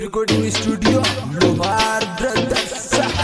Recording studio लोहार brothers.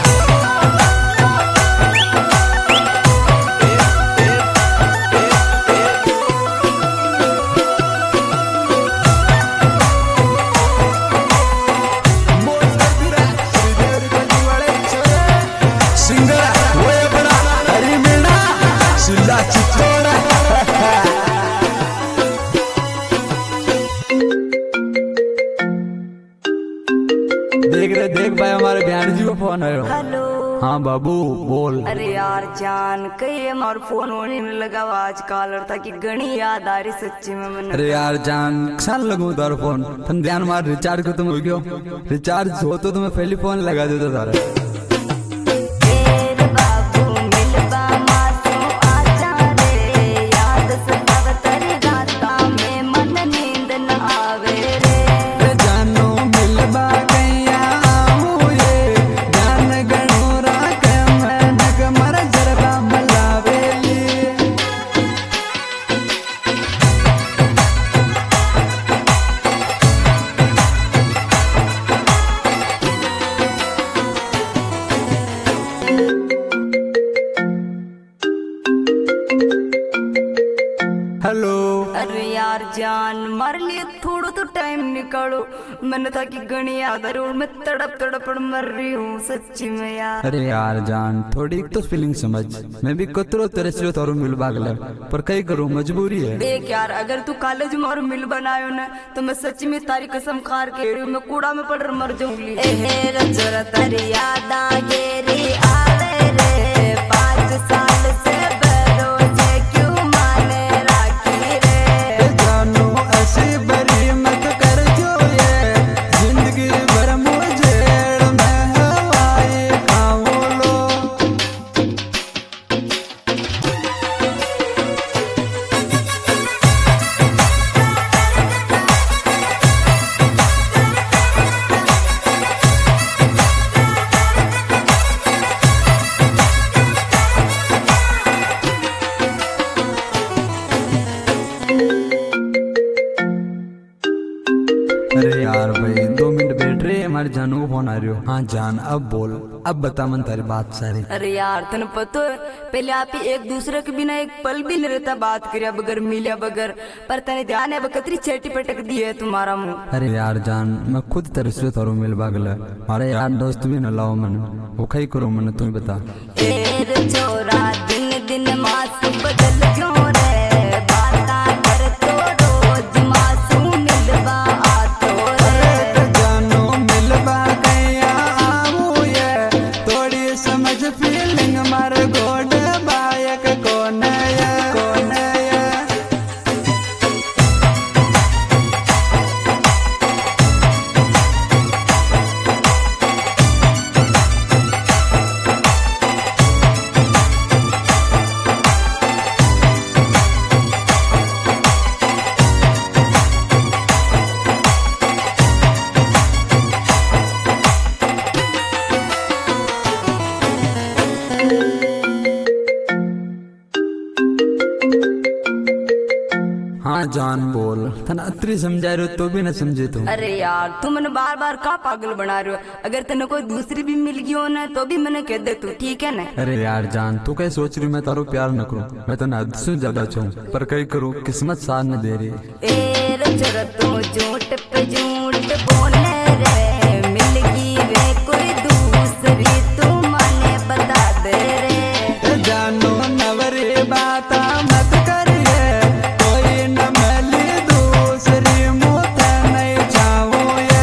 देख भाई हमारे बहन जी को फोन आयो। हेलो। हाँ बाबू बोल। अरे यार जान कही हमारा फोन होने में लगा हुआ आजकल और था कि घनी याद आ रही सच्ची में मन। अरे यार जान साल लगू तार फोन तुम ध्यान मार रिचार्ज खत्म हो गयो। रिचार्ज हो तो तुम्हें पहले फोन लगा देता तारा। हेलो। अरे यार जान मारे लिए थोड़ा तो टाइम निकालो। मैंने था कि घनी याद आ रही और मैं तड़प मर रही हूँ सच्ची में यार। अरे यार जान थोड़ी तो फीलिंग समझ। मैं भी कतरो तरह से तारो मिल भागला पर कई करूँ मजबूरी है। देख यार अगर तू कॉलेज में और मिल बनायो ना तो मैं सच्ची में तारी कसम खार के रही हूँ मैं कूड़ा में पड़ मर जाऊंगी। तारी याद आ गेरी आवे रे 5 साल से अरे यार भाई 2 मिनट बैठ रहे हमारे जानू को फोन आ रही हो। हाँ जान अब बोल अब बता मन तारी बात सारी। अरे यार तने पता है पहले आप ही एक दूसरे के बिना एक पल भी नहीं रहता बात करिया बगैर मिलिया बगैर पर तने ध्यान है बकतरी चेटी पटक दी है तुम्हारा मुंह। अरे यार जान मैं खुद तरह से तारो मिल भागला हमारे यार दोस्त भी न लाओ मन वो कई करो मन तुम्हें बता। ए छोरा दिन दिन मासूम बदल क्यों रे बाता कर तो रोज मासूम मिलवा आतो रे। जानो मिलवा गया आऊ ये थोड़ी समझ फीलिंग मार गोड बायक कौन है कौन है। हाँ जान बोल तन अत्री समझा रहे हो तो भी न समझे तुम। अरे यार तू मैंने बार बार का पागल बना रहे हो अगर तेने कोई दूसरी भी मिल गई हो ना तो भी मैंने कह दे तू ठीक है ना। अरे यार जान तू क्या सोच रही मैं तारो प्यार न करूं मैं तो हद से ज्यादा चाहूं पर कई करूं किस्मत साथ न दे रही। ए रे तू झूठ पे झूठ बोले रे मिल गई वे कोई दूसरी तू मने बता दे रे। जानो नवरे बाता मत करिए कोई न मिली दूसरी मुझ नहीं चाहूं ये।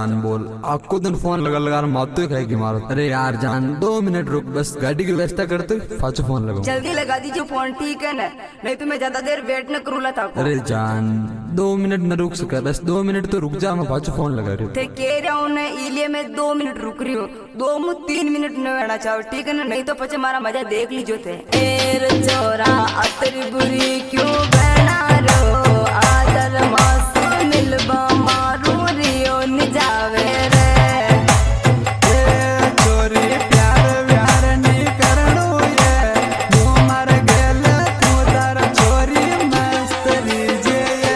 जान बोल आपको दिन फोन लगा लगा मारते खाएगी मारो। अरे यार जान 2 मिनट रुक, बस गाड़ी की व्यवस्था करते पाछो फोन लगाओ। जल्दी लगा दीजिए फोन, ठीक है ना, नहीं तो मैं ज्यादा देर वेट न करूँगा था। अरे जान 2 मिनट न रुक सका, बस 2 मिनट तो रुक जा, मैं पाछो फोन लगा रही हूँ। ते कह रहा हूँ ना इलिए मैं 2 मिनट रुक रही हूँ, 2-3 मिनट न रहना चाहो, ठीक है ना, नहीं तो पचे मारा मजा देख लीजिए थे। एर चोरा अतरी बुरी क्यों बना रो, आदर मासू मिलबा मारू रियो निजावे रे। चोरी प्यार व्यार नहीं करनो ये, तू मर गेल तू तार चोरी मस्त लीजे ये।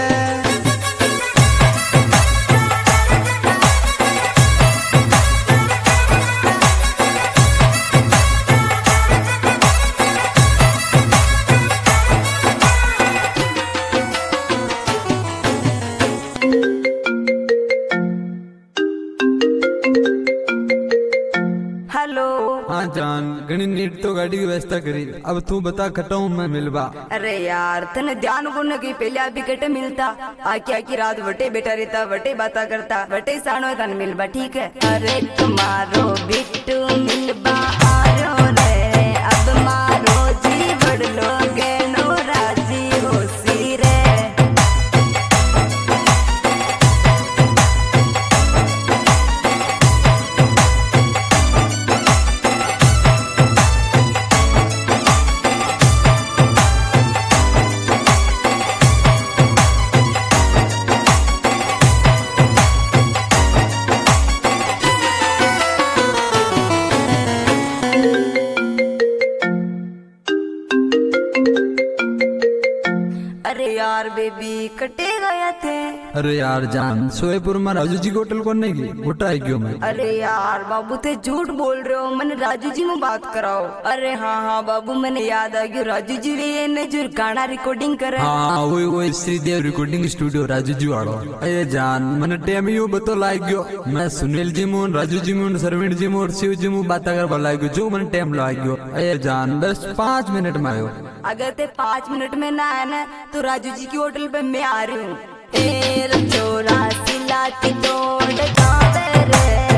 हेलो। हाँ जान घनी नीट तो गाड़ी की व्यवस्था करी, अब तू बता खटाऊ मैं मिलबा। अरे यार तने ध्यान को न की पहले अभी कटे मिलता, आकी आकी रात वटे बेटा रहता, वटे बाता करता, वटे सानो तन मिलबा, ठीक है। अरे तुम्हारो बिट्टू मिलबा आरो रे, अब मारो जी बड़लो गेनो राजी होसी रे। अरे यार बेबी कटे गया थे। अरे यार जान सोएपुर में राजू जी के होटल कौन नहीं की गोटा है क्यों मैं। अरे यार बाबू थे झूठ बोल रहे हो, मैंने राजू जी में बात कराओ। अरे हाँ हाँ बाबू मैंने याद आ गया, राजू जी वे ने जो गाना रिकॉर्डिंग करे। हाँ वही श्रीदेव रिकॉर्डिंग स्टूडियो राजू जी वालो। अरे जान मैंने टाइम यू बतो लाग गयो, मैं सुनील जी मुन राजू जी मुन सरवीण जी मुन शिव जी मुन बात कर लाग गयो, जो मैंने टाइम लाग गयो। अरे जान बस 5 मिनट में आयो। अगर ते 5 मिनट में ना आया ना तो राजू जी की होटल पे मैं आ रही हूँ। चोरा सिला तोड़ जावे रे।